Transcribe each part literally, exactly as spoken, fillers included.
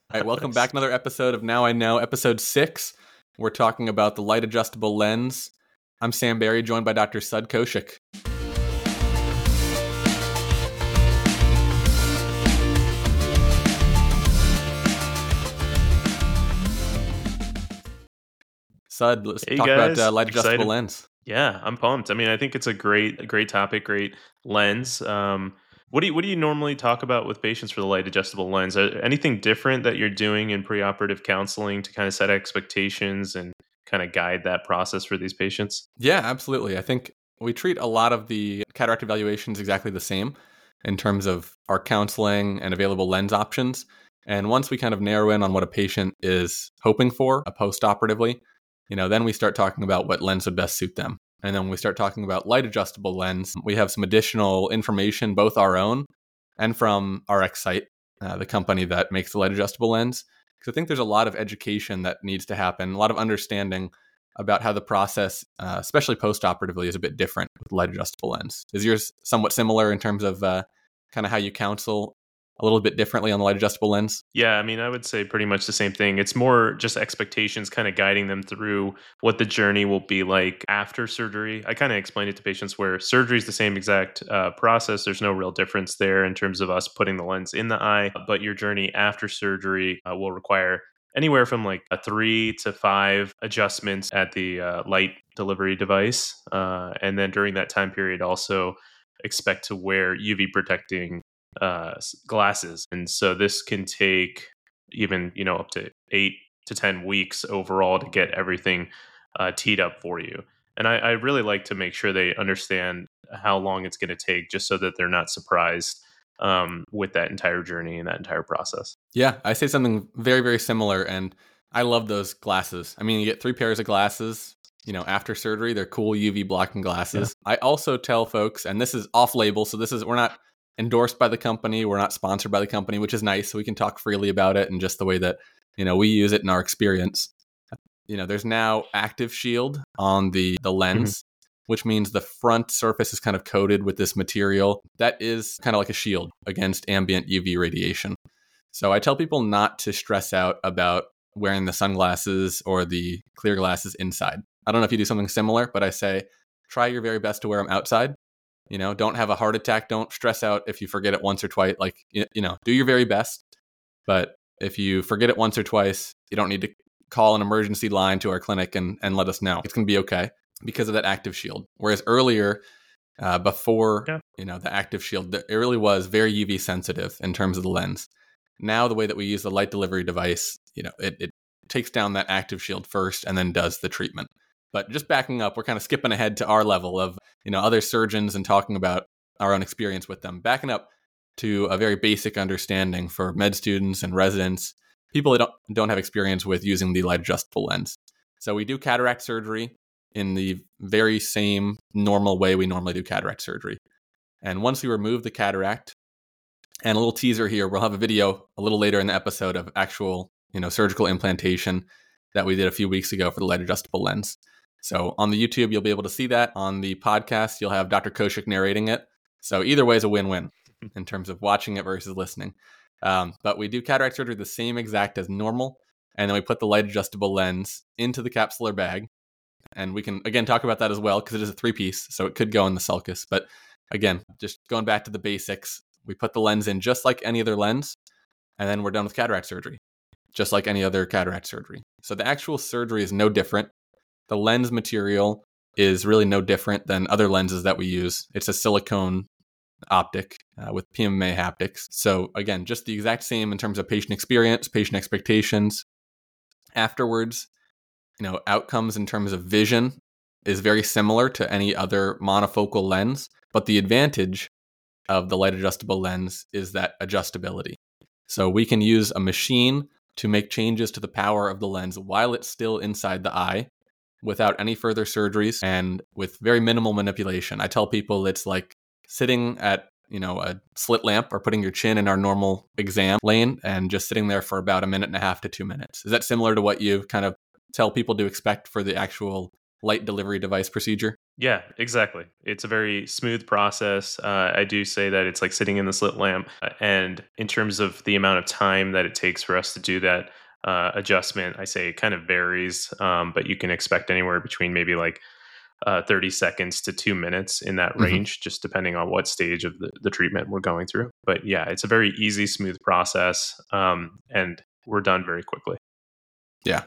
All right, welcome back. Another episode of Now I Know, episode six. We're talking about the light adjustable lens. I'm Sam Barry, joined by Doctor Sud Kaushik. Sud, let's Hey talk guys, about uh, light adjustable excited. lens. Yeah, I'm pumped. I mean, I think it's a great, a great topic, great lens. Um, what do you what do you normally talk about with patients for the light adjustable lens? Uh, anything different that you're doing in preoperative counseling to kind of set expectations and kind of guide that process for these patients? Yeah, absolutely. I think we treat a lot of the cataract evaluations exactly the same in terms of our counseling and available lens options. And once we kind of narrow in on what a patient is hoping for uh, post-operatively, you know, then we start talking about what lens would best suit them. And then when we start talking about light adjustable lens, we have some additional information, both our own and from RxSight, uh, the company that makes the light adjustable lens. Because I think there's a lot of education that needs to happen, a lot of understanding about how the process, uh, especially post-operatively, is a bit different with light adjustable lens. Is yours somewhat similar in terms of uh, kind of how you counsel a little bit differently on the light adjustable lens? Yeah, I mean, I would say pretty much the same thing. It's more just expectations, kind of guiding them through what the journey will be like after surgery. I kind of explained it to patients where surgery is the same exact uh, process. There's no real difference there in terms of us putting the lens in the eye, but your journey after surgery uh, will require anywhere from like a three to five adjustments at the uh, light delivery device. Uh, and then during that time period, also expect to wear U V protecting uh, glasses. And so this can take even, you know, up to eight to ten weeks overall to get everything uh, teed up for you. And I, I really like to make sure they understand how long it's going to take just so that they're not surprised um, with that entire journey and that entire process. Yeah, I say something very, very similar. And I love those glasses. I mean, you get three pairs of glasses, you know, after surgery. They're cool U V blocking glasses. Yeah. I also tell folks, and this is off label, so this is, we're not endorsed by the company. We're not sponsored by the company, which is nice. So we can talk freely about it and just the way that, you know, we use it in our experience. You know, there's now active shield on the, the lens, mm-hmm. which means the front surface is kind of coated with this material that is kind of like a shield against ambient U V radiation. So I tell people not to stress out about wearing the sunglasses or the clear glasses inside. I don't know if you do something similar, but I say try your very best to wear them outside. You know, don't have a heart attack. Don't stress out if you forget it once or twice. Like, you know, do your very best. But if you forget it once or twice, you don't need to call an emergency line to our clinic and, and let us know. It's going to be okay because of that active shield. Whereas earlier, uh, before, yeah. you know, the active shield, it really was very U V sensitive in terms of the lens. Now, the way that we use the light delivery device, you know, it, it takes down that active shield first and then does the treatment. But just backing up, we're kind of skipping ahead to our level of, you know, other surgeons and talking about our own experience with them. Backing up to a very basic understanding for med students and residents, people that don't, don't have experience with using the light adjustable lens. So we do cataract surgery in the very same normal way we normally do cataract surgery. And once we remove the cataract, and a little teaser here, we'll have a video a little later in the episode of actual, you know, surgical implantation that we did a few weeks ago for the light adjustable lens. So on the YouTube, you'll be able to see that. On the podcast, you'll have Doctor Kaushik narrating it. So either way is a win-win in terms of watching it versus listening. Um, but we do cataract surgery the same exact as normal. And then we put the light adjustable lens into the capsular bag. And we can, again, talk about that as well because it is a three-piece. So it could go in the sulcus. But again, just going back to the basics, we put the lens in just like any other lens. And then we're done with cataract surgery, just like any other cataract surgery. So the actual surgery is no different. The lens material is really no different than other lenses that we use. It's a silicone optic uh, with P M M A haptics. So again, just the exact same in terms of patient experience, patient expectations. Afterwards, you know, outcomes in terms of vision is very similar to any other monofocal lens, but the advantage of the light adjustable lens is that adjustability. So we can use a machine to make changes to the power of the lens while it's still inside the eye without any further surgeries and with very minimal manipulation. I tell people it's like sitting at, you know, a slit lamp or putting your chin in our normal exam lane and just sitting there for about a minute and a half to two minutes. Is that similar to what you kind of tell people to expect for the actual light delivery device procedure? Yeah, exactly. It's a very smooth process. Uh, I do say that it's like sitting in the slit lamp. uh, And in terms of the amount of time that it takes for us to do that uh, adjustment, I say it kind of varies, um, but you can expect anywhere between maybe like uh, thirty seconds to two minutes in that Hmm. range, just depending on what stage of the, the treatment we're going through. But yeah, it's a very easy, smooth process. Um, and we're done very quickly. Yeah.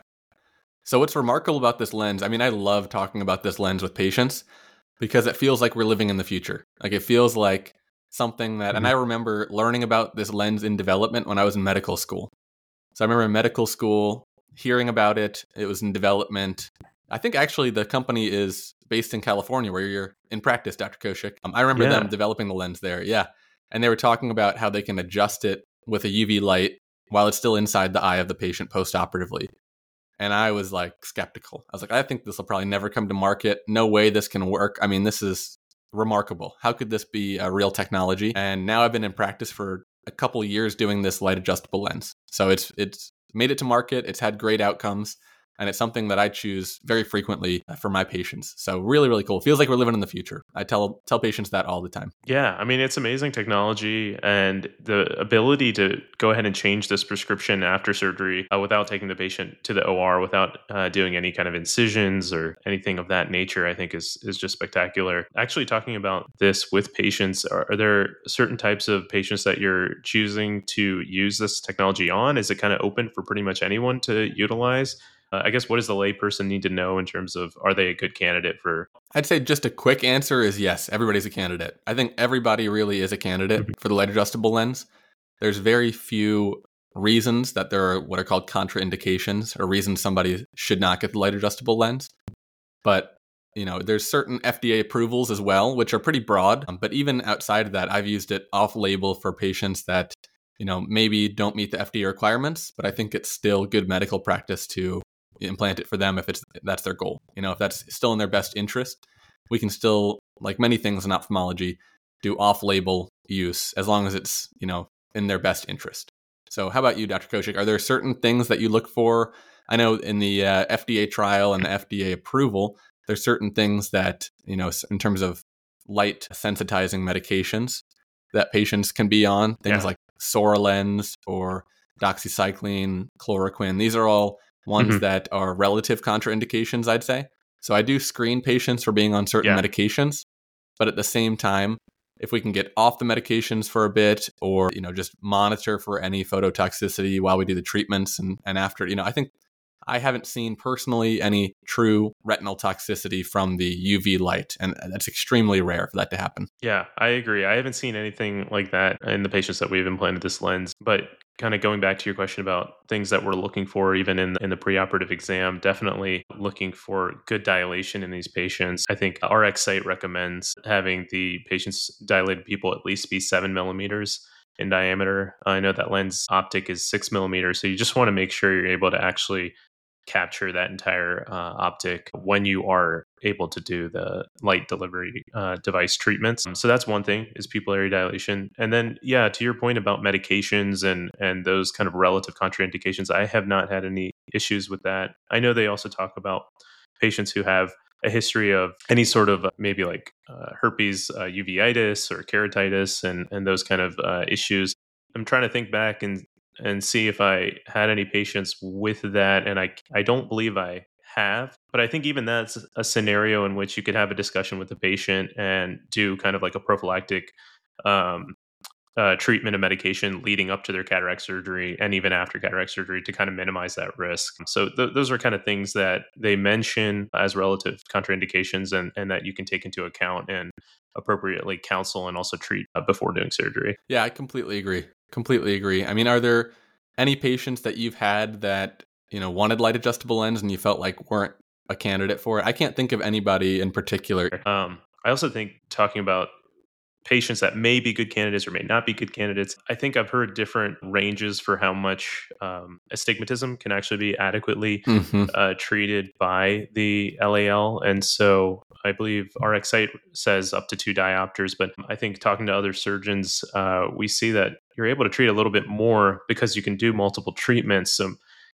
So what's remarkable about this lens, I mean, I love talking about this lens with patients because it feels like we're living in the future. Like it feels like something that, and Mhm. I remember learning about this lens in development when I was in medical school. So I remember in medical school hearing about it. It was in development. I think actually the company is based in California where you're in practice, Doctor Koshik. Um, I remember them Yeah. developing the lens there. Yeah. And they were talking about how they can adjust it with a U V light while it's still inside the eye of the patient post-operatively. And I was like skeptical. I was like, I think this will probably never come to market. No way this can work. I mean, this is remarkable. How could this be a real technology? And now I've been in practice for a couple years doing this light adjustable lens. So it's it's made it to market. It's had great outcomes. And it's something that I choose very frequently for my patients. So really, really cool. Feels like we're living in the future. I tell tell patients that all the time. Yeah, I mean, it's amazing technology and the ability to go ahead and change this prescription after surgery uh, without taking the patient to the O R, without uh, doing any kind of incisions or anything of that nature, I think is is just spectacular. Actually, talking about this with patients, are, are there certain types of patients that you're choosing to use this technology on? Is it kind of open for pretty much anyone to utilize? Uh, I guess what does the layperson need to know in terms of are they a good candidate for? I'd say just a quick answer is yes, everybody's a candidate. I think everybody really is a candidate Mhm. for the light adjustable lens. There's very few reasons that there are what are called contraindications or reasons somebody should not get the light adjustable lens. But, you know, there's certain F D A approvals as well, which are pretty broad. Um, But even outside of that, I've used it off label for patients that, you know, maybe don't meet the F D A requirements, but I think it's still good medical practice to implant it for them if it's that's their goal. You know, if that's still in their best interest, we can still, like many things in ophthalmology, do off-label use as long as it's, you know, in their best interest. So how about you, Doctor Koshik? Are there certain things that you look for? I know in the uh, F D A trial and the F D A approval, there's certain things that, you know, in terms of light sensitizing medications that patients can be on, things Yeah. like Soralens or doxycycline, chloroquine. These are all ones Mhm. that are relative contraindications, I'd say. So I do screen patients for being on certain Yeah. medications, but at the same time, if we can get off the medications for a bit or, you know, just monitor for any phototoxicity while we do the treatments and, and after, you know, I think I haven't seen personally any true retinal toxicity from the U V light, and that's extremely rare for that to happen. Yeah, I agree. I haven't seen anything like that in the patients that we've implanted this lens. But kind of going back to your question about things that we're looking for, even in in the preoperative exam, definitely looking for good dilation in these patients. I think R X Site recommends having the patients dilated pupil at least be seven millimeters in diameter. I know that lens optic is six millimeters, so you just want to make sure you're able to actually capture that entire uh, optic when you are able to do the light delivery uh, device treatments. So that's one thing is pupillary dilation. And then, yeah, to your point about medications and and those kind of relative contraindications, I have not had any issues with that. I know they also talk about patients who have a history of any sort of uh, maybe like uh, herpes, uh, uveitis, or keratitis, and and those kind of uh, issues. I'm trying to think back and and see if I had any patients with that. And I, I don't believe I have, but I think even that's a scenario in which you could have a discussion with the patient and do kind of like a prophylactic um, uh, treatment and medication leading up to their cataract surgery and even after cataract surgery to kind of minimize that risk. So th- those are kind of things that they mention as relative contraindications and, and that you can take into account and appropriately counsel and also treat uh, before doing surgery. Yeah, I completely agree. Completely agree. I mean, are there any patients that you've had that, you know, wanted light adjustable lens and you felt like weren't a candidate for it? I can't think of anybody in particular. Um, I also think talking about patients that may be good candidates or may not be good candidates. I think I've heard different ranges for how much um, astigmatism can actually be adequately Hmm. uh, treated by the L A L. And so I believe R X Site says up to two diopters, but I think talking to other surgeons, uh, we see that you're able to treat a little bit more because you can do multiple treatments. So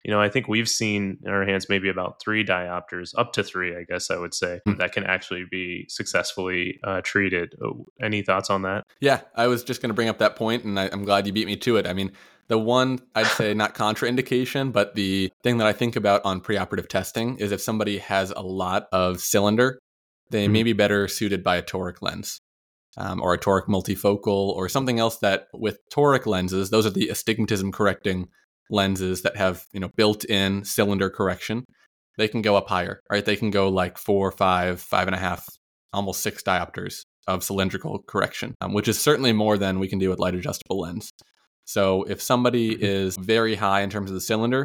You know, I think we've seen in our hands maybe about three diopters, up to three, I guess I would say, Hmm. that can actually be successfully uh, treated. Oh, Any thoughts on that? Yeah, I was just going to bring up that point, and I, I'm glad you beat me to it. I mean, the one, I'd say not contraindication, but the thing that I think about on preoperative testing is if somebody has a lot of cylinder, they Mhm. may be better suited by a toric lens. Um, or a toric multifocal or something else that with toric lenses, those are the astigmatism correcting lenses that have, you know, built-in cylinder correction. They can go up higher, right? They can go like four, five, five and a half, almost six diopters of cylindrical correction, um, which is certainly more than we can do with light adjustable lens. So if somebody Mhm. is very high in terms of the cylinder,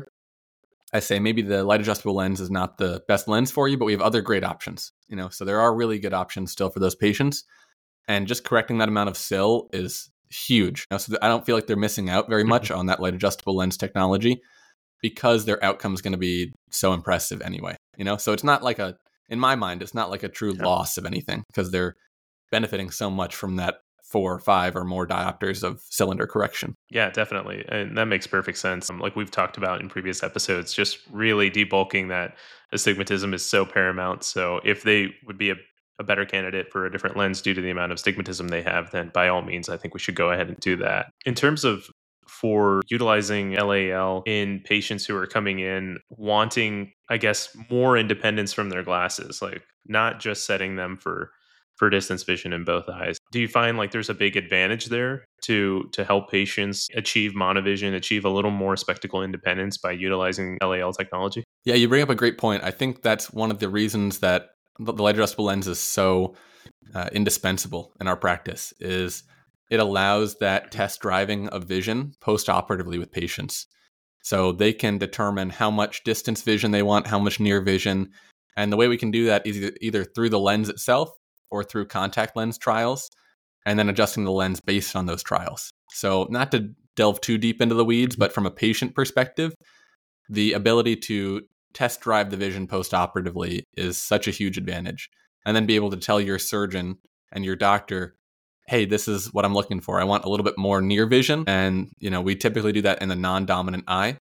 I say maybe the light adjustable lens is not the best lens for you, but we have other great options. You know, so there are really good options still for those patients. And just correcting that amount of sill is huge. Now, so I don't feel like they're missing out very much on that light adjustable lens technology because their outcome is going to be so impressive anyway. You know, so it's not like a, in my mind, it's not like a true Yeah. loss of anything because they're benefiting so much from that four or five or more diopters of cylinder correction. Yeah, definitely. And that makes perfect sense. Um, like we've talked about in previous episodes, just really debulking that astigmatism is so paramount. So if they would be a, a better candidate for a different lens due to the amount of astigmatism they have, then by all means, I think we should go ahead and do that. In terms of for utilizing L A L in patients who are coming in wanting, I guess, more independence from their glasses, like not just setting them for for distance vision in both eyes. Do you find like there's a big advantage there to to help patients achieve monovision, achieve a little more spectacle independence by utilizing L A L technology? Yeah, you bring up a great point. I think that's one of the reasons that the the light adjustable lens is so uh, indispensable in our practice is it allows that test driving of vision post-operatively with patients. So they can determine how much distance vision they want, how much near vision. And the way we can do that is either, either through the lens itself or through contact lens trials, and then adjusting the lens based on those trials. So not to delve too deep into the weeds, but from a patient perspective, the ability to test drive the vision post-operatively is such a huge advantage. And then be able to tell your surgeon and your doctor, hey, this is what I'm looking for. I want a little bit more near vision. And, you know, we typically do that in the non-dominant eye.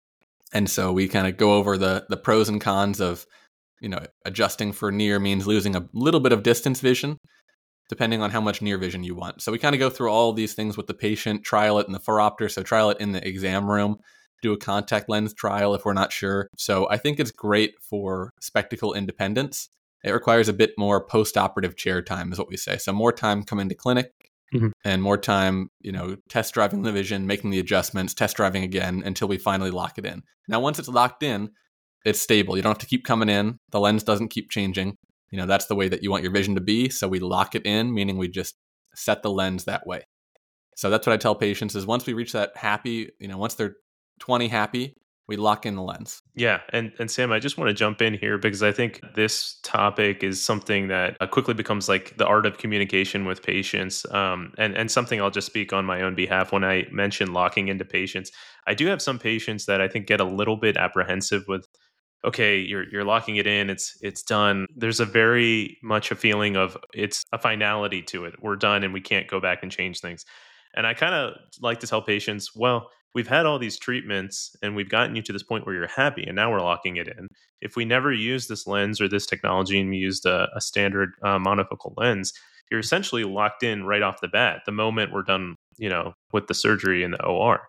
And so we kind of go over the the pros and cons of, you know, adjusting for near means losing a little bit of distance vision, depending on how much near vision you want. So we kind of go through all these things with the patient, trial it in the phoropter, so trial it in the exam room, do a contact lens trial if we're not sure. So I think it's great for spectacle independence. It requires a bit more post-operative chair time is what we say. So more time coming to clinic Mhm. and more time, you know, test driving the vision, making the adjustments, test driving again until we finally lock it in. Now, once it's locked in, it's stable. You don't have to keep coming in. The lens doesn't keep changing. You know, that's the way that you want your vision to be. So we lock it in, meaning we just set the lens that way. So that's what I tell patients is once we reach that happy, you know, once they're twenty happy, we lock in the lens. Yeah, and and Sam, I just want to jump in here because I think this topic is something that uh, quickly becomes like the art of communication with patients, um, and and something I'll just speak on my own behalf when I mention locking into patients. I do have some patients that I think get a little bit apprehensive with, okay, you're you're locking it in, it's it's done. There's a very much a feeling of it's a finality to it. We're done and we can't go back and change things. And I kind of like to tell patients, well, we've had all these treatments and we've gotten you to this point where you're happy and now we're locking it in. If we never use this lens or this technology and we used a, a standard uh, monofocal lens, you're essentially locked in right off the bat the moment we're done, you know, with the surgery in the O R.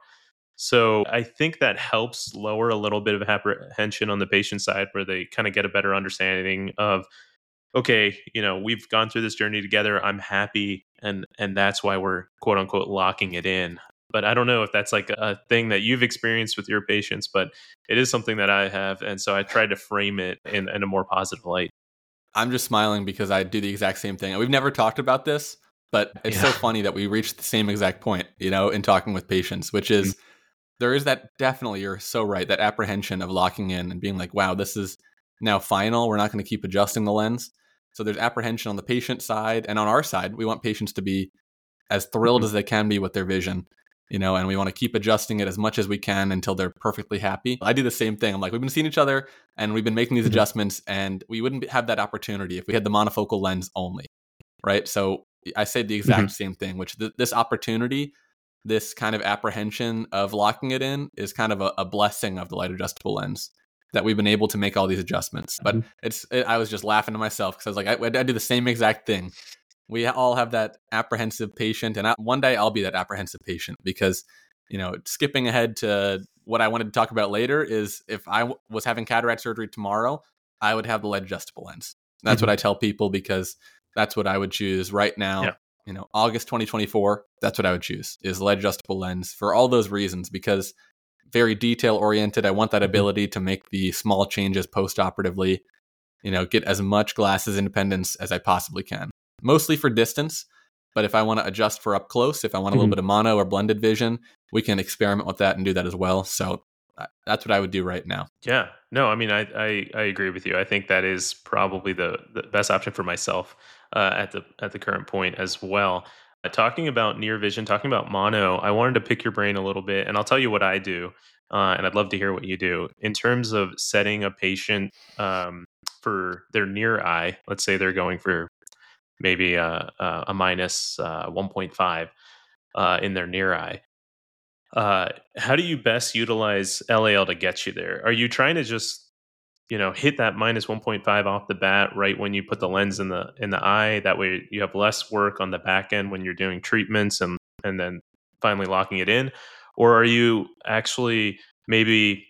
So I think that helps lower a little bit of apprehension on the patient side where they kind of get a better understanding of, okay, you know, we've gone through this journey together. I'm happy and and that's why we're quote unquote locking it in. But I don't know if that's like a thing that you've experienced with your patients, but it is something that I have. And so I try to frame it in, in a more positive light. I'm just smiling because I do the exact same thing. We've never talked about this, but it's Yeah. so funny that we reached the same exact point, you know, in talking with patients, which is there is that definitely, you're so right, that apprehension of locking in and being like, wow, this is now final. We're not going to keep adjusting the lens. So there's apprehension on the patient side. And on our side, we want patients to be as thrilled Mhm. as they can be with their vision, you know, and we want to keep adjusting it as much as we can until they're perfectly happy. I do the same thing. I'm like, we've been seeing each other and we've been making these Mhm. adjustments, and we wouldn't have that opportunity if we had the monofocal lens only, right? So I say the exact Mhm. same thing, which th- this opportunity this kind of apprehension of locking it in is kind of a, a blessing of the light adjustable lens, that we've been able to make all these adjustments. But Mhm. it's it, I was just laughing to myself because I was like, I, I do the same exact thing. We all have that apprehensive patient, and I, one day I'll be that apprehensive patient, because, you know, skipping ahead to what I wanted to talk about later is, if I w- was having cataract surgery tomorrow, I would have the light adjustable lens. That's Mhm. what I tell people, because that's what I would choose right now. Yeah. You know, August twenty twenty-four, that's what I would choose, is light adjustable lens, for all those reasons, because very detail oriented. I want that Mhm. ability to make the small changes post-operatively, you know, get as much glasses independence as I possibly can, mostly for distance. But if I want to adjust for up close, if I want a little Mhm. bit of mono or blended vision, we can experiment with that and do that as well. So uh, that's what I would do right now. Yeah. No, I mean, I, I, I agree with you. I think that is probably the, the best option for myself uh, at the at the current point as well. Uh, talking about near vision, talking about mono, I wanted to pick your brain a little bit, and I'll tell you what I do, uh, and I'd love to hear what you do in terms of setting a patient um, for their near eye. Let's say they're going for maybe a, a, a minus uh, one point five uh, in their near eye. Uh, how do you best utilize L A L to get you there? Are you trying to just, you know, hit that minus one point five off the bat right when you put the lens in the in the eye? That way you have less work on the back end when you're doing treatments and and then finally locking it in? Or are you actually maybe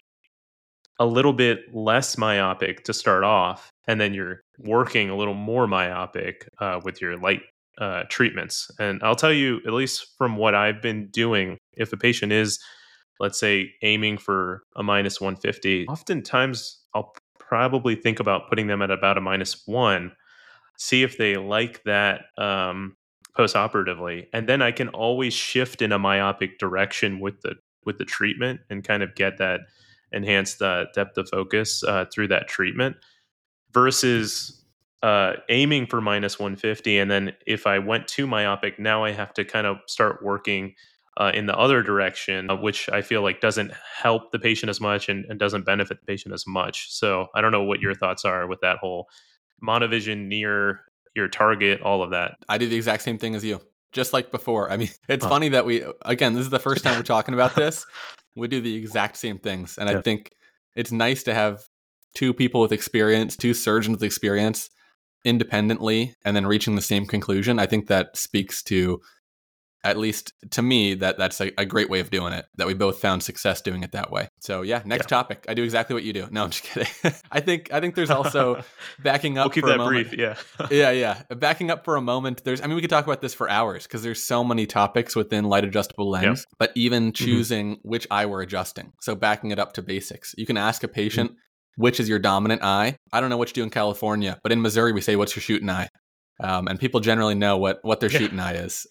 a little bit less myopic to start off, and then you're working a little more myopic uh, with your light uh, treatments? And I'll tell you, at least from what I've been doing, if a patient is, let's say, aiming for a minus one fifty, oftentimes I'll probably think about putting them at about a minus one, see if they like that um, post-operatively, and then I can always shift in a myopic direction with the with the treatment and kind of get that enhanced uh, depth of focus uh, through that treatment, versus uh, aiming for minus one fifty. And then if I went too myopic, now I have to kind of start working uh, in the other direction, uh, which I feel like doesn't help the patient as much and, and doesn't benefit the patient as much. So I don't know what your thoughts are with that whole monovision near your target, all of that. I do the exact same thing as you, just like before. I mean, it's Oh. funny that we, again, this is the first time we're talking about this. We do the exact same things. And I Yeah. think it's nice to have two people with experience, two surgeons with experience independently, and then reaching the same conclusion. I think that speaks to, at least to me, that that's a, a great way of doing it, that we both found success doing it that way. So yeah, next Yeah. topic. I do exactly what you do. No, I'm just kidding. I think I think there's also, backing up We'll keep for a that moment. brief. Yeah. yeah, yeah. Backing up for a moment, there's, I mean, we could talk about this for hours, because there's so many topics within light adjustable lens, Yep. but even choosing which eye we're adjusting. So backing it up to basics, you can ask a patient, which is your dominant eye? I don't know what you do in California, but in Missouri, we say, what's your shooting eye? Um, and people generally know what, what their Yeah. shooting eye is.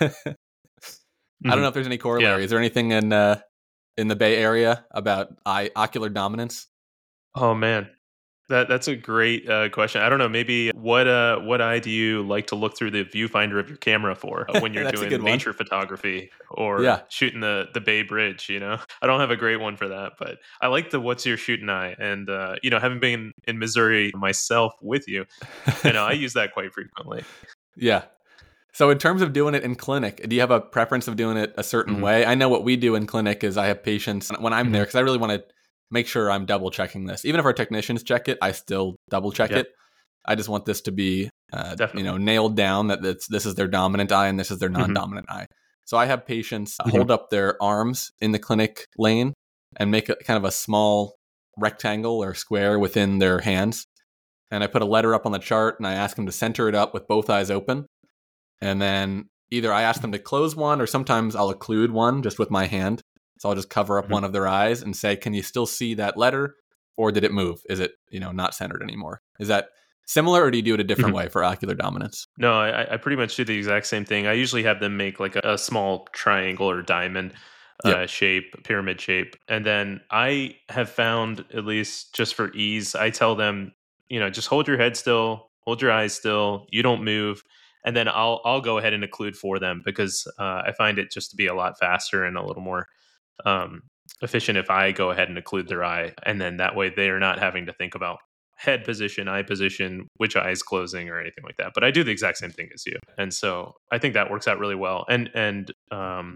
I Mhm. don't know if there's any corollary. Yeah. Is there anything in uh, in the Bay Area about eye ocular dominance? Oh man, that that's a great uh, question. I don't know. Maybe what uh what eye do you like to look through the viewfinder of your camera for uh, when you're That's a good doing one. nature photography or Yeah. shooting the the Bay Bridge? You know, I don't have a great one for that, but I like the what's your shooting eye, and uh, you know, having been in Missouri myself with you, you know, I use that quite frequently. Yeah. So in terms of doing it in clinic, do you have a preference of doing it a certain Mhm. way? I know what we do in clinic is, I have patients when I'm there, Mhm. because I really want to make sure I'm double checking this. Even if our technicians check it, I still double check Yeah. it. I just want this to be, uh, you Definitely. know, nailed down, that that's, this is their dominant eye and this is their Mhm. non-dominant eye. So I have patients Mhm. hold up their arms in the clinic lane and make a kind of a small rectangle or square within their hands. And I put a letter up on the chart and I ask them to center it up with both eyes open. And then either I ask them to close one, or sometimes I'll occlude one just with my hand. So I'll just cover up Mhm. one of their eyes and say, can you still see that letter? Or did it move? Is it, you know, not centered anymore? Is that similar, or do you do it a different Mhm. way for ocular dominance? No, I, I pretty much do the exact same thing. I usually have them make like a, a small triangle or diamond Yep. uh, shape, pyramid shape. And then I have found, at least just for ease, I tell them, you know, just hold your head still, hold your eyes still, you don't move. And then I'll I'll go ahead and occlude for them, because uh, I find it just to be a lot faster and a little more um, efficient if I go ahead and occlude their eye. And then that way they are not having to think about head position, eye position, which eye is closing or anything like that. But I do the exact same thing as you. And so I think that works out really well. And and um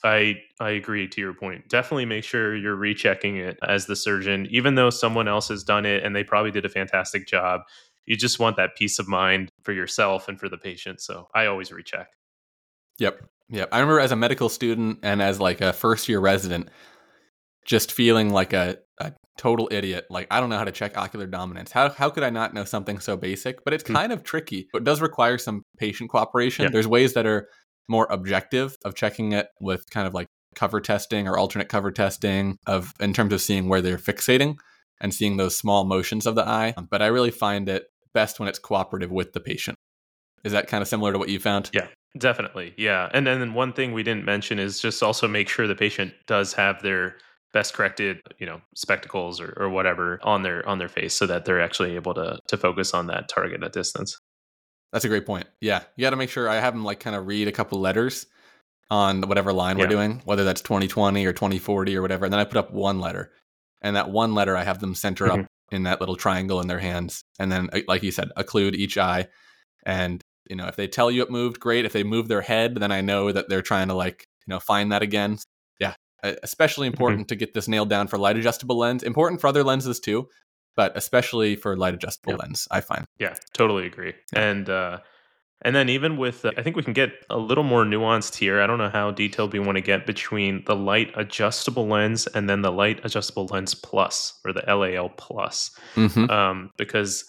I I agree to your point. Definitely make sure you're rechecking it as the surgeon, even though someone else has done it and they probably did a fantastic job. You just want that peace of mind for yourself and for the patient. So I always recheck. Yep. Yep. I remember as a medical student and as like a first year resident, just feeling like a, a total idiot. Like, I don't know how to check ocular dominance. How how could I not know something so basic? But it's Hmm. kind of tricky. It does require some patient cooperation. Yeah. There's ways that are more objective of checking it with kind of like cover testing or alternate cover testing of in terms of seeing where they're fixating and seeing those small motions of the eye. But I really find it best when it's cooperative with the patient. Is that kind of similar to what you found? Yeah, definitely. Yeah. And then one thing we didn't mention is just also make sure the patient does have their best corrected, you know, spectacles or, or whatever on their on their face so that they're actually able to to focus on that target at distance. That's a great point. Yeah. You got to make sure I have them like kind of read a couple letters on whatever line Yeah. we're doing, whether that's twenty twenty or twenty forty or whatever. And then I put up one letter. And that one letter, I have them center Mhm. up in that little triangle in their hands. And then, uh, like you said, occlude each eye. And, you know, if they tell you it moved, great. If they move their head, then I know that they're trying to like, you know, find that again. Yeah. Uh, Especially important to get this nailed down for light adjustable lens. Important for other lenses too, but especially for light adjustable Yep. lens, I find. Yeah, totally agree. Yeah. And uh and then even with, uh, I think we can get a little more nuanced here. I don't know how detailed we want to get between the light adjustable lens and then the light adjustable lens plus or the L A L plus, Mm-hmm. um, because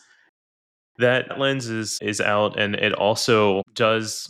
that lens is is out and it also does.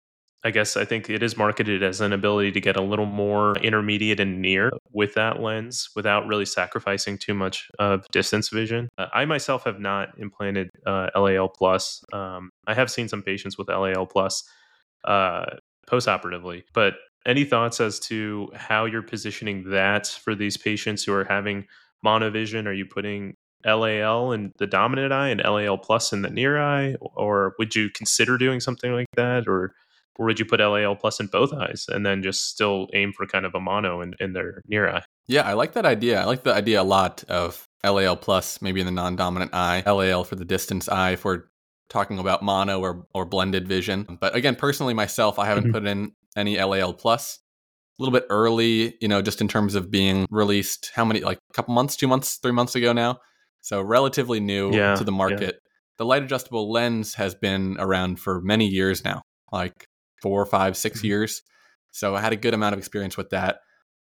I guess I think it is marketed as an ability to get a little more intermediate and near with that lens without really sacrificing too much of distance vision. Uh, I myself have not implanted uh, L A L plus. Um, I have seen some patients with L A L plus uh, postoperatively, but any thoughts as to how you're positioning that for these patients who are having monovision? Are you putting L A L in the dominant eye and L A L plus in the near eye, or would you consider doing something like that, or or would you put L A L plus in both eyes and then just still aim for kind of a mono in, in their near eye? Yeah, I like that idea. I like the idea a lot of L A L plus, maybe in the non-dominant eye, L A L for the distance eye if we're talking about mono or, or blended vision. But again, personally myself, I haven't Mhm. put in any L A L plus. A little bit early, you know, just in terms of being released, how many, like a couple months, two months, three months ago now. So relatively new Yeah, to the yeah. market. The light adjustable lens has been around for many years now, like four, five, six Mhm. years. So I had a good amount of experience with that.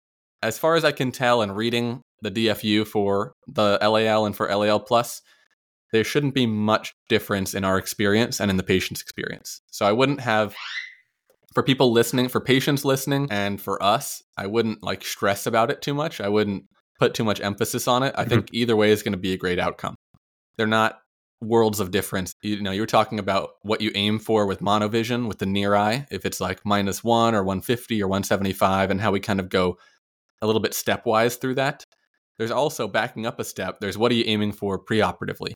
As far as I can tell and reading the D F U for the L A L and for L A L plus, there shouldn't be much difference in our experience and in the patient's experience. So I wouldn't have, for people listening, for patients listening, and for us, I wouldn't like stress about it too much. I wouldn't put too much emphasis on it. I Mhm. think either way is going to be a great outcome. They're not worlds of difference. You know, you were talking about what you aim for with monovision, with the near eye, if it's like minus one or one fifty or one seventy-five, and how we kind of go a little bit stepwise through that. There's also backing up a step. There's what are you aiming for preoperatively?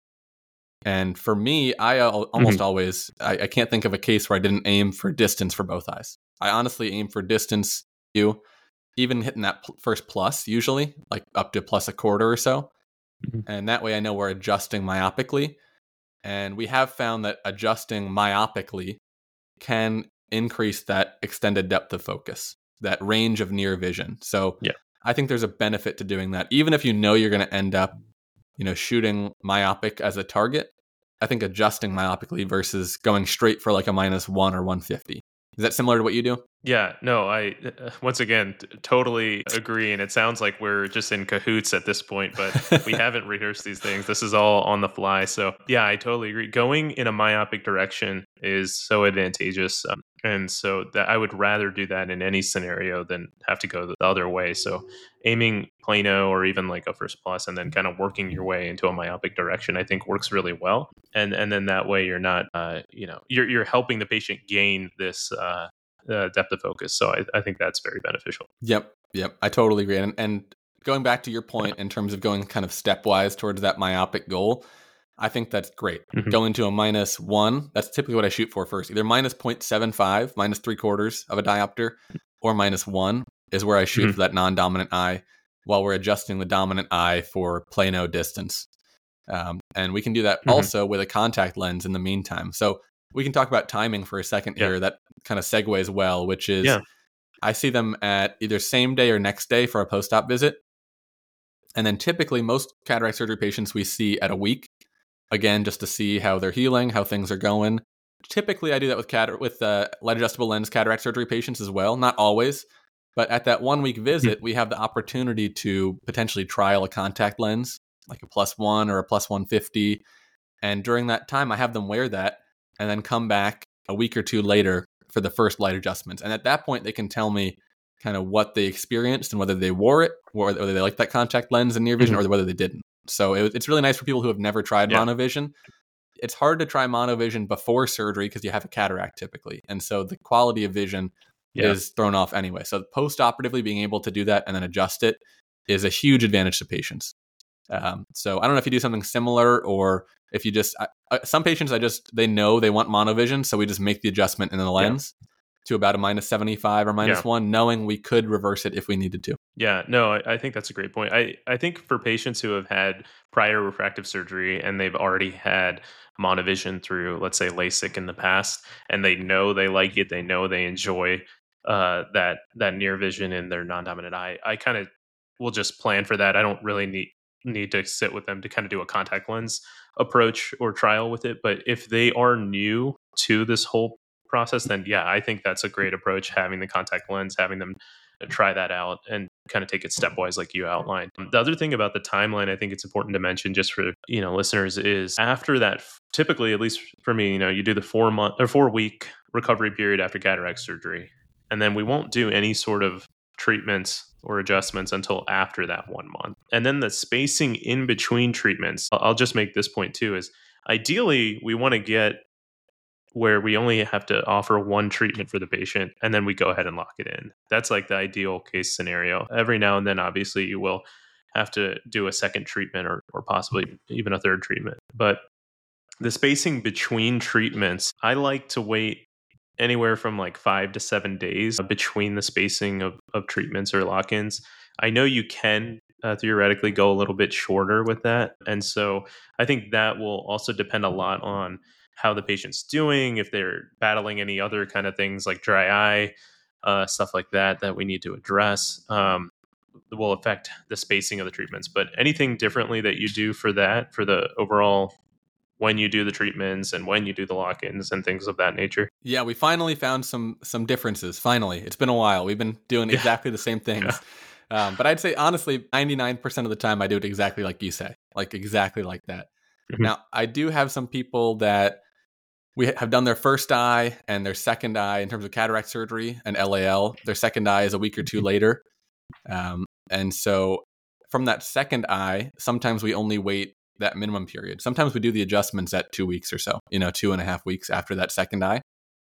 And for me, I al- almost Mhm. always, I, I can't think of a case where I didn't aim for distance for both eyes. I honestly aim for distance, you even hitting that pl- first plus usually, like up to plus a quarter or so. Mhm. And that way I know we're adjusting myopically. And we have found that adjusting myopically can increase that extended depth of focus, that range of near vision. So Yeah. I think there's a benefit to doing that. Even if you know you're going to end up, you know, shooting myopic as a target, I think adjusting myopically versus going straight for like a minus one or one fifty. Is that similar to what you do? Yeah, no, I uh, once again t- totally agree, and it sounds like we're just in cahoots at this point, but we haven't rehearsed these things. This is all on the fly. So yeah, I totally agree. Going in a myopic direction is so advantageous, um, and so that I would rather do that in any scenario than have to go the other way. So aiming plano or even like a first plus, and then kind of working your way into a myopic direction, I think works really well. And and then that way you're not, uh, you know, you're you're helping the patient gain this. Uh, uh, depth of focus. So I, I think that's very beneficial. Yep. Yep. I totally agree. And, and going back to your point in terms of going kind of stepwise towards that myopic goal, I think that's great. Mhm. Going to a minus one, that's typically what I shoot for first. Either minus zero point seven five, minus three quarters of a diopter, or minus one is where I shoot Mhm. for that non-dominant eye while we're adjusting the dominant eye for plano distance. Um, and we can do that Mhm. also with a contact lens in the meantime. So we can talk about timing for a second Yeah. here. That kind of segues well, which is Yeah. I see them at either same day or next day for a post-op visit. And then typically most cataract surgery patients we see at a week, again, just to see how they're healing, how things are going. Typically, I do that with cat- with uh, light adjustable lens cataract surgery patients as well. Not always, but at that one week visit, we have the opportunity to potentially trial a contact lens, like a plus one or a plus one fifty. And during that time, I have them wear that and then come back a week or two later for the first light adjustments. And at that point, they can tell me kind of what they experienced and whether they wore it, or whether they liked that contact lens and near vision, mm-hmm. or whether they didn't. So it, it's really nice for people who have never tried yeah. monovision. It's hard to try monovision before surgery because you have a cataract typically. And so the quality of vision yeah. is thrown off anyway. So post-operatively being able to do that and then adjust it is a huge advantage to patients. Um, so I don't know if you do something similar or if you just, I, I, some patients, I just, they know they want monovision. So we just make the adjustment in the lens yeah. to about a minus seventy-five or minus yeah. one, knowing we could reverse it if we needed to. Yeah, no, I, I think that's a great point. I, I think for patients who have had prior refractive surgery and they've already had monovision through, let's say, LASIK in the past, and they know they like it, they know they enjoy uh, that that near vision in their non-dominant eye, I kind of will just plan for that. I don't really need need to sit with them to kind of do a contact lens approach or trial with it. But if they are new to this whole process, then yeah, I think that's a great approach, having the contact lens, having them try that out and kind of take it stepwise like you outlined. The other thing about the timeline I think it's important to mention just for, you know, listeners is after that, typically, at least for me, you know, you do the four month or four week recovery period after cataract surgery, and then we won't do any sort of treatments or adjustments until after that one month. And then the spacing in between treatments, I'll just make this point too, is ideally we want to get where we only have to offer one treatment for the patient and then we go ahead and lock it in. That's like the ideal case scenario. Every now and then, obviously, you will have to do a second treatment or, or possibly even a third treatment. But the spacing between treatments, I like to wait anywhere from like five to seven days between the spacing of, of treatments or lock-ins. I know you can uh, theoretically go a little bit shorter with that. And so I think that will also depend a lot on how the patient's doing, if they're battling any other kind of things like dry eye, uh, stuff like that, that we need to address, um, will affect the spacing of the treatments. But anything differently that you do for that, for the overall, when you do the treatments and when you do the lock-ins and things of that nature? Yeah, we finally found some some differences. Finally, it's been a while. We've been doing yeah. exactly the same things. Yeah. Um, but I'd say, honestly, ninety-nine percent of the time I do it exactly like you say, like exactly like that. Mm-hmm. Now, I do have some people that we have done their first eye and their second eye in terms of cataract surgery and L A L. Their second eye is a week or two later. Um, and so from that second eye, sometimes we only wait that minimum period. Sometimes we do the adjustments at two weeks or so, you know, two and a half weeks after that second eye.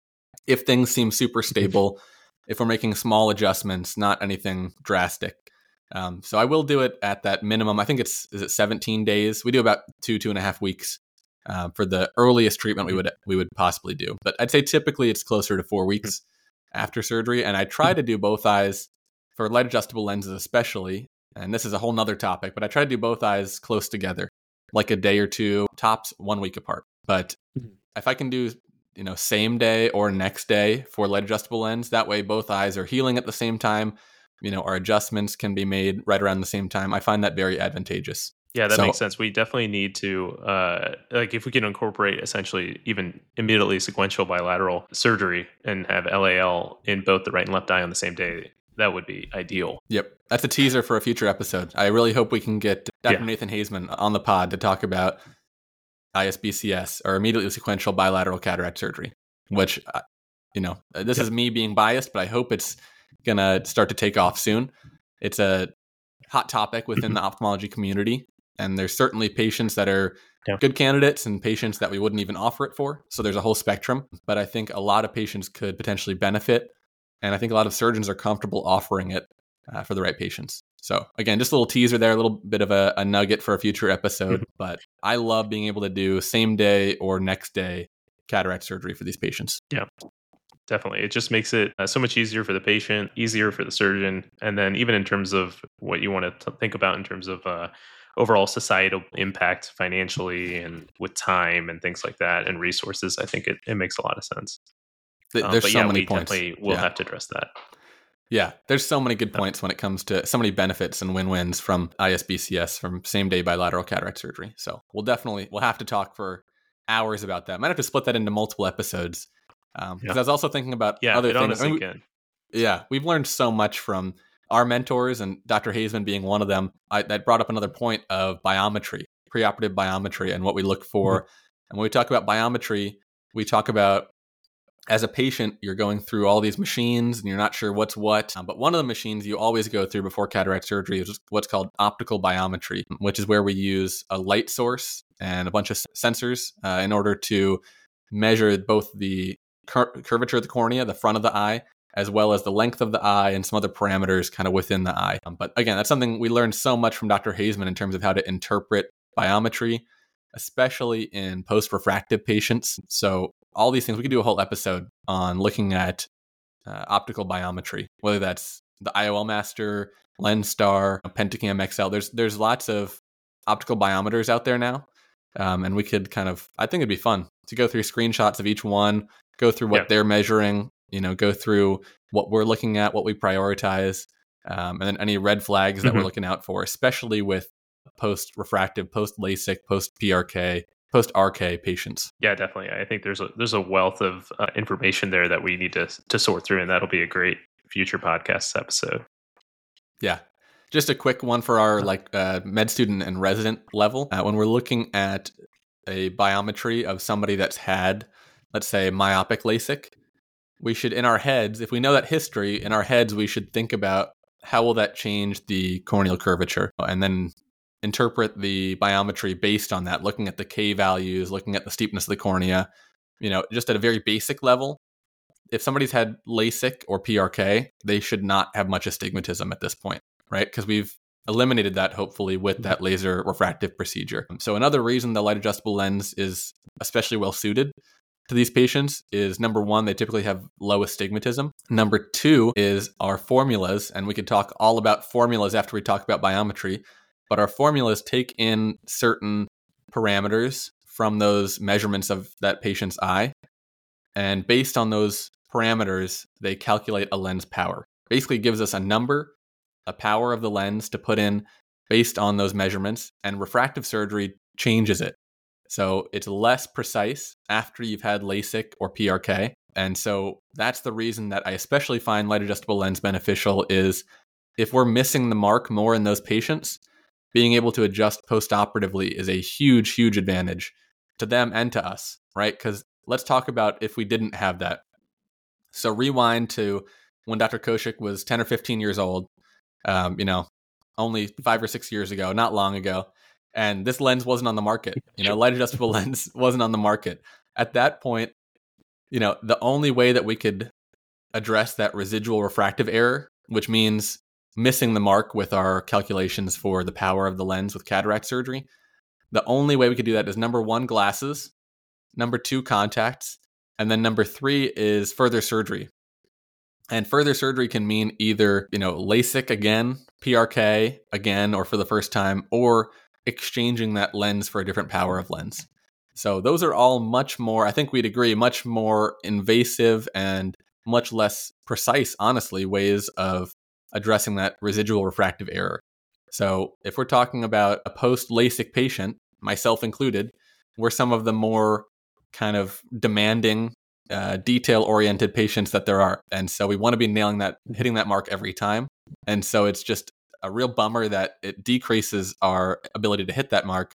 If things seem super stable, if we're making small adjustments, not anything drastic. Um, so I will do it at that minimum. I think it's, is it seventeen days? We do about two, two and a half weeks. Uh, for the earliest treatment we would we would possibly do. But I'd say typically it's closer to four weeks after surgery. And I try to do both eyes for light adjustable lenses especially. And this is a whole nother topic, but I try to do both eyes close together, like a day or two, tops one week apart. But if I can do, you know, same day or next day for light adjustable lens, that way both eyes are healing at the same time. You know, our adjustments can be made right around the same time. I find that very advantageous. Yeah, that so, makes sense. We definitely need to, uh, like if we can incorporate essentially even immediately sequential bilateral surgery and have L A L in both the right and left eye on the same day, that would be ideal. Yep. That's a teaser for a future episode. I really hope we can get Doctor Yeah. Nathan Haseman on the pod to talk about I S B C S or immediately sequential bilateral cataract surgery, which, uh, you know, this yeah. is me being biased, but I hope it's going to start to take off soon. It's a hot topic within the ophthalmology community. And there's certainly patients that are yeah. good candidates and patients that we wouldn't even offer it for. So there's a whole spectrum. But I think a lot of patients could potentially benefit. And I think a lot of surgeons are comfortable offering it uh, for the right patients. So again, just a little teaser there, a little bit of a, a nugget for a future episode. But I love being able to do same day or next day cataract surgery for these patients. Yeah. Definitely. It just makes it uh, so much easier for the patient, easier for the surgeon. And then even in terms of what you want to think about in terms of uh, overall societal impact financially and with time and things like that and resources, I think it, it makes a lot of sense. There's um, but so yeah, many we points. definitely will yeah. have to address that. Yeah, there's so many good points when it comes to so many benefits and win-wins from I S B C S, from same-day bilateral cataract surgery. So we'll definitely, we'll have to talk for hours about that. Might have to split that into multiple episodes. Um, because Yeah. I was also thinking about Yeah, other it things. I mean, honestly we- can. yeah, we've learned so much from our mentors, and Doctor Hazeman being one of them. I, that brought up another point of biometry, preoperative biometry, and what we look for. Mm-hmm. And when we talk about biometry, we talk about, as a patient, you're going through all these machines and you're not sure what's what. Um, but one of the machines you always go through before cataract surgery is what's called optical biometry, which is where we use a light source and a bunch of sensors uh, in order to measure both the cur- curvature of the cornea, the front of the eye, as well as the length of the eye and some other parameters kind of within the eye. Um, but again, that's something we learned so much from Doctor Hazeman in terms of how to interpret biometry, especially in post-refractive patients. So all these things, we could do a whole episode on looking at uh, optical biometry, whether that's the I O L Master, LensStar, Pentacam X L. There's there's lots of optical biometers out there now. Um, and we could kind of, I think it'd be fun to go through screenshots of each one, go through what yeah. they're measuring, you know, go through what we're looking at, what we prioritize, um, and then any red flags that mm-hmm. we're looking out for, especially with post-refractive, post-LASIK, post-P R K, post-R K patients. Yeah, definitely. I think there's a there's a wealth of uh, information there that we need to to sort through, and that'll be a great future podcast episode. Yeah. Just a quick one for our like uh, med student and resident level. Uh, when we're looking at a biometry of somebody that's had, let's say, myopic LASIK, we should, in our heads, if we know that history, in our heads, we should think about how will that change the corneal curvature, and then interpret the biometry based on that, looking at the K values, looking at the steepness of the cornea, you know, just at a very basic level. If somebody's had LASIK or P R K, they should not have much astigmatism at this point, right? Because we've eliminated that, hopefully, with that laser refractive procedure. So another reason the light adjustable lens is especially well suited to these patients is, number one, they typically have low astigmatism. Number two is our formulas, and we could talk all about formulas after we talk about biometry, but our formulas take in certain parameters from those measurements of that patient's eye, and based on those parameters, they calculate a lens power. Basically gives us a number, a power of the lens to put in based on those measurements, and refractive surgery changes it. So it's less precise after you've had LASIK or P R K. And so that's the reason that I especially find light adjustable lens beneficial is if we're missing the mark more in those patients, being able to adjust post-operatively is a huge, huge advantage to them and to us, right? Because let's talk about if we didn't have that. So rewind to when Doctor Koshik was ten or fifteen years old, um, you know, only five or six years ago, not long ago. And this lens wasn't on the market. You know, light adjustable lens wasn't on the market. At that point, you know, the only way that we could address that residual refractive error, which means missing the mark with our calculations for the power of the lens with cataract surgery, the only way we could do that is, number one, glasses, number two, contacts, and then number three is further surgery. And further surgery can mean either, you know, LASIK again, P R K again, or for the first time, or exchanging that lens for a different power of lens. So those are all much more, I think we'd agree, much more invasive and much less precise, honestly, ways of addressing that residual refractive error. So if we're talking about a post-LASIK patient, myself included, we're some of the more kind of demanding, uh, detail-oriented patients that there are. And so we want to be nailing that, hitting that mark every time. And so it's just a real bummer that it decreases our ability to hit that mark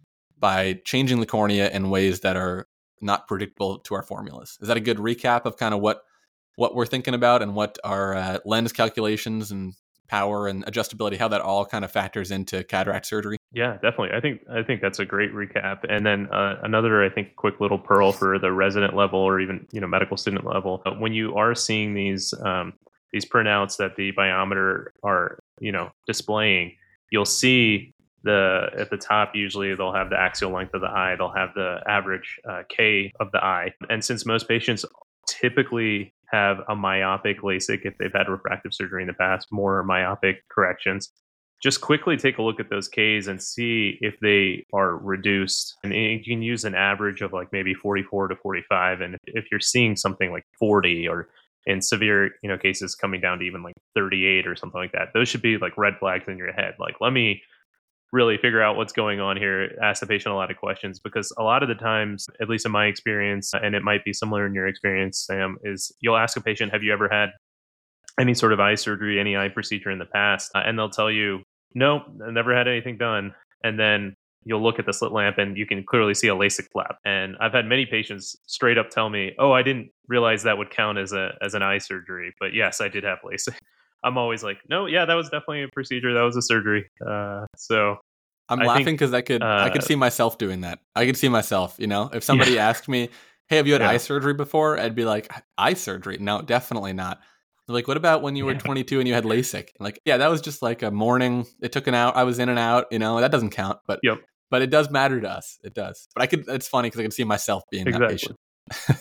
by changing the cornea in ways that are not predictable to our formulas. Is that a good recap of kind of what what we're thinking about and what our uh, lens calculations and power and adjustability, how that all kind of factors into cataract surgery? Yeah, definitely. I think I think that's a great recap. And then uh, another, I think, quick little pearl for the resident level or even, you know, medical student level. When you are seeing these um, these printouts that the biometer are, you know, displaying, you'll see the at the top, usually they'll have the axial length of the eye, they'll have the average uh, K of the eye. And since most patients typically have a myopic LASIK, if they've had refractive surgery in the past, more myopic corrections, just quickly take a look at those Ks and see if they are reduced. And you can use an average of like maybe forty-four to forty-five. And if you're seeing something like forty or in severe, you know, cases coming down to even like thirty-eight or something like that. Those should be like red flags in your head. Like, let me really figure out what's going on here, ask the patient a lot of questions, because a lot of the times, at least in my experience, and it might be similar in your experience, Sam, is you'll ask a patient, have you ever had any sort of eye surgery, any eye procedure in the past? Uh, and they'll tell you, no, I never had anything done. And then you'll look at the slit lamp and you can clearly see a LASIK flap. And I've had many patients straight up tell me, oh, I didn't realize that would count as a as an eye surgery. But yes, I did have LASIK. I'm always like, no, yeah, that was definitely a procedure. That was a surgery. Uh, so I'm I laughing think, because I could uh, I could see myself doing that. I could see myself, you know, if somebody Yeah. asked me, hey, have you had Yeah. eye surgery before? I'd be like, eye surgery? No, definitely not. They're like, what about when you were Yeah. twenty-two and you had LASIK? I'm like, yeah, that was just like a morning. It took an hour. I was in and out, you know, that doesn't count. But Yep. but it does matter to us. It does. But I could, it's funny because I can see myself being that Exactly. patient.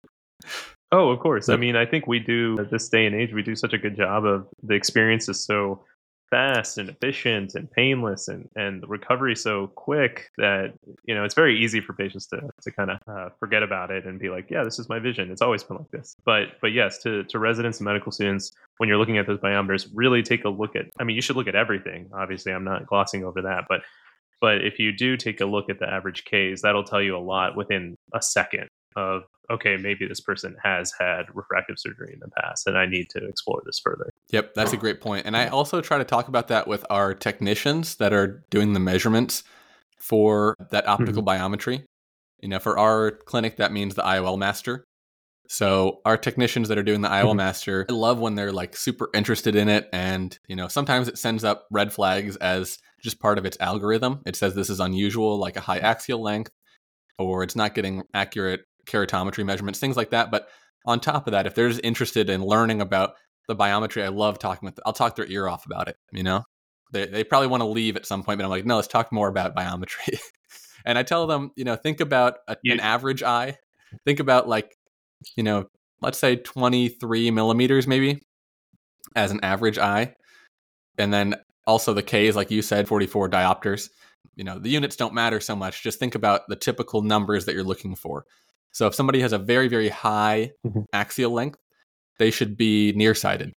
Oh, of course. I Yep. mean, I think we do at this day and age, we do such a good job of the experience is so fast and efficient and painless, and, and the recovery so quick that, you know, it's very easy for patients to, to kind of uh, forget about it and be like, yeah, this is my vision. It's always been like this. But, but yes, to, to residents and medical students, when you're looking at those biometers, really take a look at, I mean, you should look at everything. Obviously, I'm not glossing over that, but, but if you do take a look at the average Ks, that'll tell you a lot within a second of, okay, maybe this person has had refractive surgery in the past and I need to explore this further. Yep, that's a great point. And I also try to talk about that with our technicians that are doing the measurements for that optical biometry. You know, for our clinic, that means the I O L master. So our technicians that are doing the I O L Mhm. master, I love when they're like super interested in it. And, you know, sometimes it sends up red flags as just part of its algorithm. It says this is unusual, like a high axial length, or it's not getting accurate keratometry measurements, things like that. But on top of that, if they're just interested in learning about the biometry, I love talking with, I'll talk their ear off about it. You know, they, they probably want to leave at some point, but I'm like, no, let's talk more about biometry. And I tell them, you know, think about a, You- an average eye. Think about like, you know, let's say twenty-three millimeters maybe as an average eye. And then also the K is, like you said, forty-four diopters. You know, the units don't matter so much. Just think about the typical numbers that you're looking for. So if somebody has a very, very high Mhm. axial length, they should be nearsighted.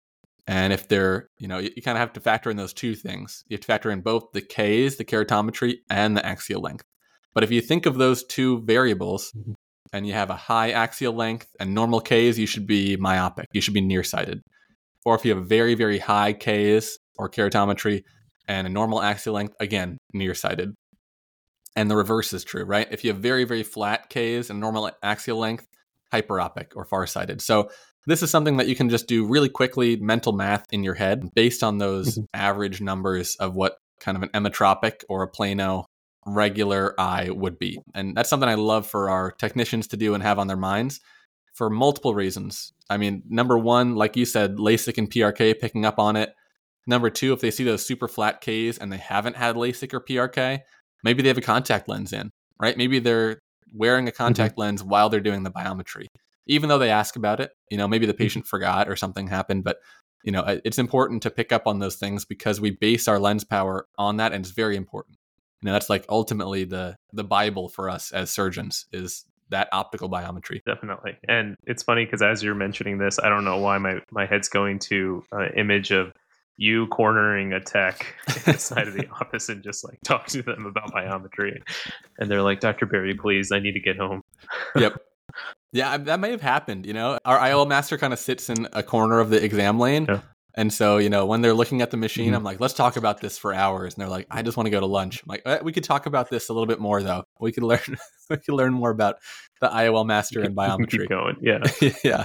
And if they're, you know, you, you kind of have to factor in those two things. You have to factor in both the Ks, the keratometry, and the axial length. But if you think of those two variables, Mhm. and you have a high axial length and normal Ks, you should be myopic. You should be nearsighted. Or if you have very, very high Ks or keratometry and a normal axial length, again, nearsighted. And the reverse is true, right? If you have very, very flat Ks and normal axial length, hyperopic or farsighted. So this is something that you can just do really quickly, mental math in your head based on those Mhm. average numbers of what kind of an emmetropic or a plano regular eye would be. And that's something I love for our technicians to do and have on their minds for multiple reasons. I mean, number one, like you said, LASIK and P R K picking up on it. Number two, if they see those super flat Ks and they haven't had LASIK or P R K, maybe they have a contact lens in, right? Maybe they're wearing a contact mm-hmm. lens while they're doing the biometry. Even though they ask about it, you know, maybe the patient mm-hmm. forgot or something happened, but you know, it's important to pick up on those things because we base our lens power on that, and it's very important. You know, that's like ultimately the the Bible for us as surgeons is that optical biometry. Definitely. And it's funny because as you're mentioning this, I don't know why my, my head's going to an uh, image of you cornering a tech inside of the office and just like talking to them about biometry. And they're like, Doctor Berry, please, I need to get home. Yep. Yeah, that may have happened. You know, our I O L master kind of sits in a corner of the exam lane. Yeah. And so, you know, when they're looking at the machine, mm-hmm. I'm like, let's talk about this for hours. And they're like, I just want to go to lunch. I'm like, eh, we could talk about this a little bit more, though. We could learn we could learn more about the I O L master and biometry. Keep going. Yeah. yeah.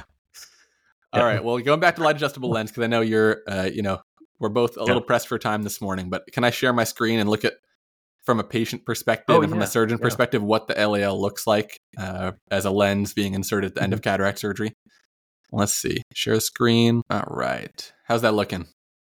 All yeah. right. Well, going back to light adjustable lens, because I know you're, uh, you know, we're both a yeah. little pressed for time this morning, but can I share my screen and look at from a patient perspective oh, and from yeah. a surgeon yeah. perspective what the L A L looks like uh, as a lens being inserted at the mm-hmm. end of cataract surgery? Let's see. Share screen. All right. How's that looking?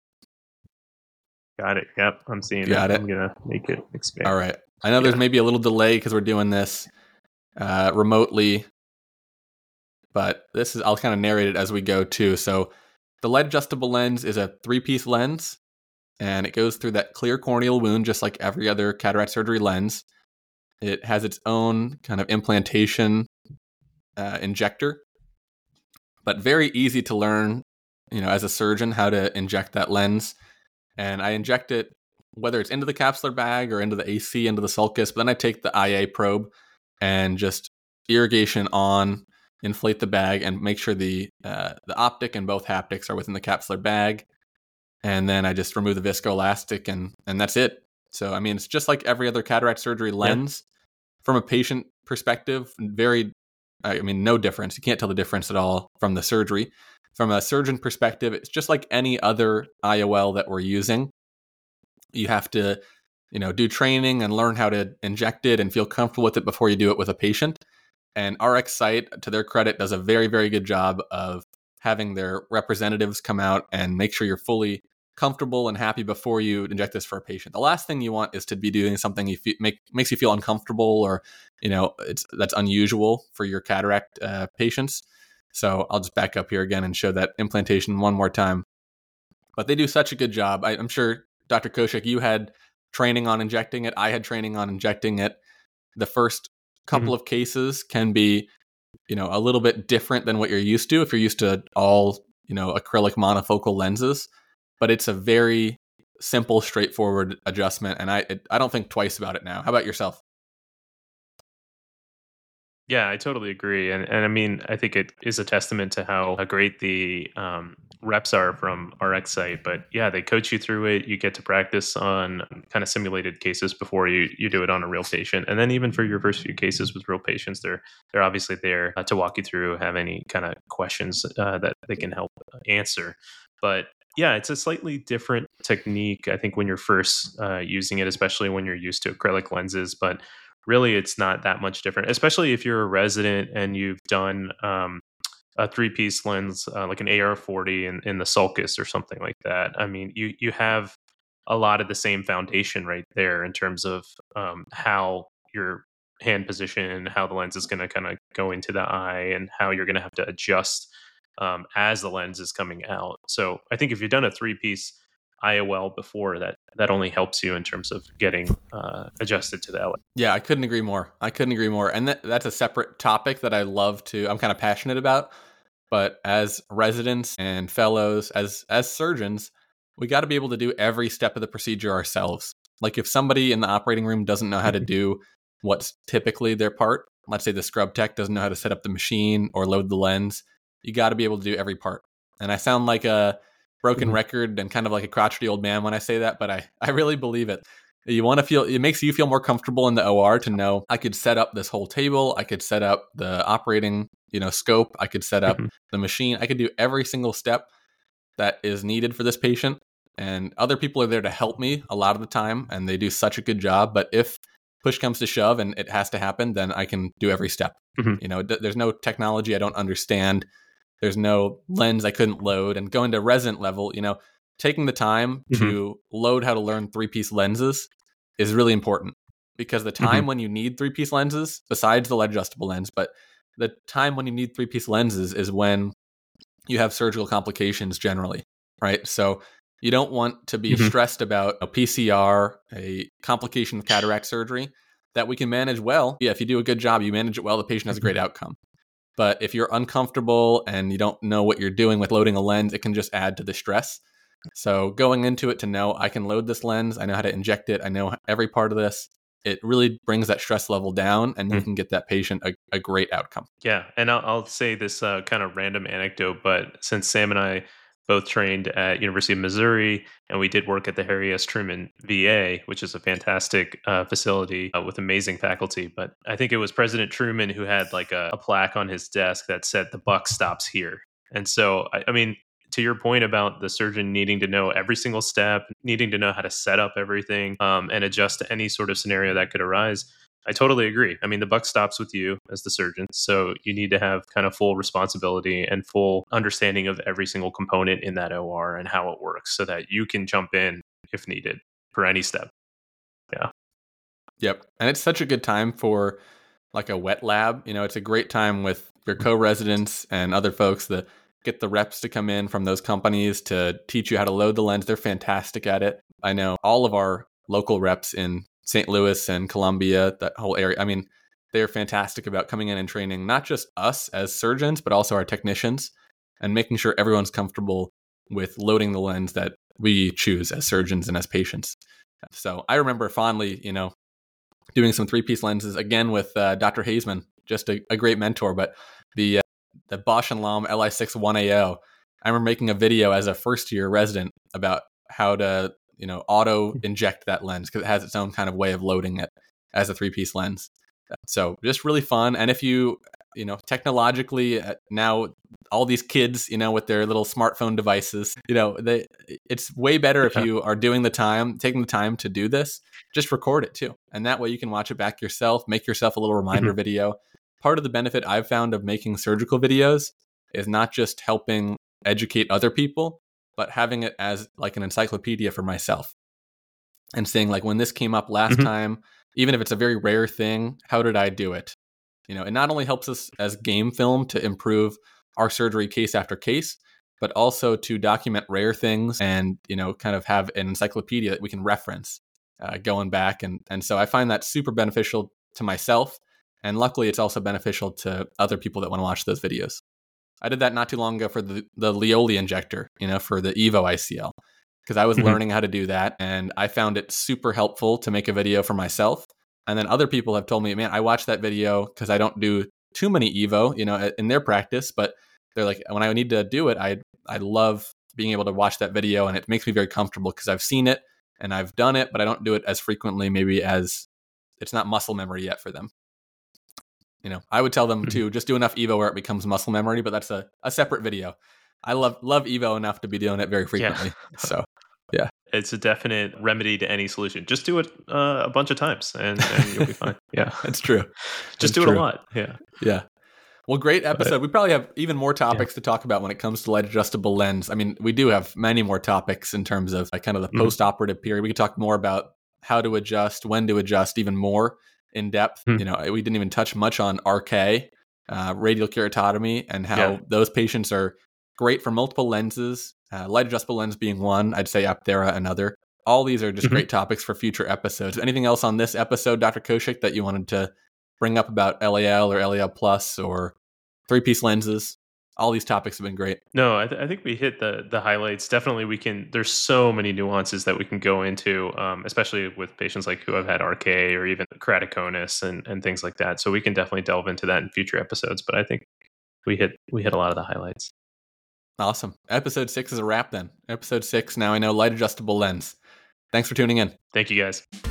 Got it. Yep. I'm seeing Got it. it. I'm going to make it expand. All right. I know yeah. there's maybe a little delay because we're doing this uh, remotely, but this is, I'll kind of narrate it as we go too. So the light adjustable lens is a three-piece lens, and it goes through that clear corneal wound just like every other cataract surgery lens. It has its own kind of implantation uh, injector. but very easy to learn, you know, as a surgeon, how to inject that lens. And I inject it, whether it's into the capsular bag or into the A C, into the sulcus, but then I take the I A probe and just irrigation on, inflate the bag, and make sure the uh, the optic and both haptics are within the capsular bag. And then I just remove the viscoelastic, and and that's it. So, I mean, it's just like every other cataract surgery lens. Yeah. From a patient perspective, very, I mean, no difference. You can't tell the difference at all from the surgery. From a surgeon perspective, it's just like any other I O L that we're using. You have to, you know, do training and learn how to inject it and feel comfortable with it before you do it with a patient. And RxSight, to their credit, does a very, very good job of having their representatives come out and make sure you're fully comfortable and happy before you inject this for a patient. The last thing you want is to be doing something you feel, make makes you feel uncomfortable, or, you know, it's that's unusual for your cataract uh, patients. So I'll just back up here again and show that implantation one more time. But they do such a good job. I, I'm sure, Doctor Koshik, you had training on injecting it. I had training on injecting it. The first couple mm-hmm. of cases can be, you know, a little bit different than what you're used to if you're used to all, you know, acrylic monofocal lenses. But it's a very simple, straightforward adjustment, and I it, I don't think twice about it now. How about yourself? Yeah, I totally agree, and and I mean, I think it is a testament to how, how great the um, reps are from RxSight. But yeah, they coach you through it. You get to practice on kind of simulated cases before you you do it on a real patient, and then even for your first few cases with real patients, they're they're obviously there uh, to walk you through, have any kind of questions uh, that they can help answer. But yeah, it's a slightly different technique, I think, when you're first uh, using it, especially when you're used to acrylic lenses. But really, it's not that much different, especially if you're a resident and you've done um, a three-piece lens, uh, like an A R forty in, in the sulcus or something like that. I mean, you you have a lot of the same foundation right there in terms of um, how your hand position, how the lens is going to kind of go into the eye, and how you're going to have to adjust Um, as the lens is coming out. So I think if you've done a three-piece I O L before, that that only helps you in terms of getting uh, adjusted to the L A. Yeah, I couldn't agree more. I couldn't agree more. And that, that's a separate topic that I love to, I'm kind of passionate about. But as residents and fellows, as as surgeons, we got to be able to do every step of the procedure ourselves. Like if somebody in the operating room doesn't know how to do what's typically their part, let's say the scrub tech doesn't know how to set up the machine or load the lens, you got to be able to do every part. And I sound like a broken mm-hmm. record and kind of like a crotchety old man when I say that, but I, I really believe it. You want to feel, it makes you feel more comfortable in the O R to know I could set up this whole table. I could set up the operating, you know, scope. I could set up mm-hmm. the machine. I could do every single step that is needed for this patient. And other people are there to help me a lot of the time, and they do such a good job. But if push comes to shove and it has to happen, then I can do every step. Mm-hmm. You know, th- there's no technology I don't understand. There's no lens I couldn't load. And going to resident level, you know, taking the time mm-hmm. to load how to learn three-piece lenses is really important, because the time mm-hmm. when you need three-piece lenses, besides the lead adjustable lens, but the time when you need three-piece lenses is when you have surgical complications generally, right? So you don't want to be mm-hmm. stressed about a P C R, a complication of cataract surgery that we can manage well. Yeah, if you do a good job, you manage it well, the patient has a great outcome. But if you're uncomfortable and you don't know what you're doing with loading a lens, it can just add to the stress. So going into it to know I can load this lens, I know how to inject it, I know every part of this, it really brings that stress level down, and you mm. can get that patient a, a great outcome. Yeah, and I'll, I'll say this uh, kind of random anecdote, but since Sam and I both trained at University of Missouri, and we did work at the Harry S. Truman V A, which is a fantastic uh, facility uh, with amazing faculty. But I think it was President Truman who had like a, a plaque on his desk that said, "The buck stops here." And so, I, I mean, to your point about the surgeon needing to know every single step, needing to know how to set up everything um, and adjust to any sort of scenario that could arise, I totally agree. I mean, the buck stops with you as the surgeon. So you need to have kind of full responsibility and full understanding of every single component in that O R and how it works, so that you can jump in if needed for any step. Yeah. Yep. And it's such a good time for like a wet lab. You know, it's a great time with your co-residents and other folks that get the reps to come in from those companies to teach you how to load the lens. They're fantastic at it. I know all of our local reps in Saint Louis and Columbia, that whole area. I mean, they're fantastic about coming in and training not just us as surgeons, but also our technicians. and making sure everyone's comfortable with loading the lens that we choose as surgeons and as patients. So I remember fondly, you know, doing some three-piece lenses again with uh, Doctor Hazeman, just a, a great mentor. But the uh, the Bausch and Lomb L I six one A O, I remember making a video as a first-year resident about how to, you know, auto inject that lens because it has its own kind of way of loading it as a three-piece lens. So just really fun. And if you, you know, technologically uh, now all these kids, you know, with their little smartphone devices, you know, they, it's way better if you are doing the time, taking the time to do this, just record it too. And that way you can watch it back yourself, make yourself a little reminder mm-hmm. video. Part of the benefit I've found of making surgical videos is not just helping educate other people, but having it as like an encyclopedia for myself and saying like, when this came up last mm-hmm. time, even if it's a very rare thing, how did I do it? You know, it not only helps us as game film to improve our surgery case after case, but also to document rare things and, you know, kind of have an encyclopedia that we can reference uh, going back. And, and so I find that super beneficial to myself. And luckily, it's also beneficial to other people that want to watch those videos. I did that not too long ago for the, the Lioli injector, you know, for the Evo I C L, because I was mm-hmm. learning how to do that. And I found it super helpful to make a video for myself. And then other people have told me, man, I watched that video because I don't do too many Evo, you know, in their practice. But they're like, when I need to do it, I I love being able to watch that video. And it makes me very comfortable because I've seen it and I've done it, but I don't do it as frequently, maybe as it's not muscle memory yet for them. You know, I would tell them to just do enough Evo where it becomes muscle memory, but that's a, a separate video. I love love Evo enough to be doing it very frequently. Yeah. So, yeah. It's a definite remedy to any solution. Just do it uh, a bunch of times and, and you'll be fine. Yeah, that's true. Just that's do true. it a lot. Yeah. Yeah. Well, great episode. But, we probably have even more topics yeah. to talk about when it comes to light adjustable lens. I mean, we do have many more topics in terms of like kind of the mm-hmm. post-operative period. We could talk more about how to adjust, when to adjust, even more in depth. Mm-hmm. You know, we didn't even touch much on R K, uh, radial keratotomy, and how yeah. those patients are great for multiple lenses. Uh, light adjustable lens being one, I'd say Apthera another. All these are just mm-hmm. great topics for future episodes. Anything else on this episode, Doctor Koshik, that you wanted to bring up about L A L or L A L plus or three-piece lenses? All these topics have been great. No, I, th- I think we hit the the highlights. Definitely, we can. There's so many nuances that we can go into, um, especially with patients like who have had R K or even keratoconus and, and things like that. So we can definitely delve into that in future episodes. But I think we hit we hit a lot of the highlights. Awesome. Episode six is a wrap then. Episode six, now I know light adjustable lens. Thanks for tuning in. Thank you, guys.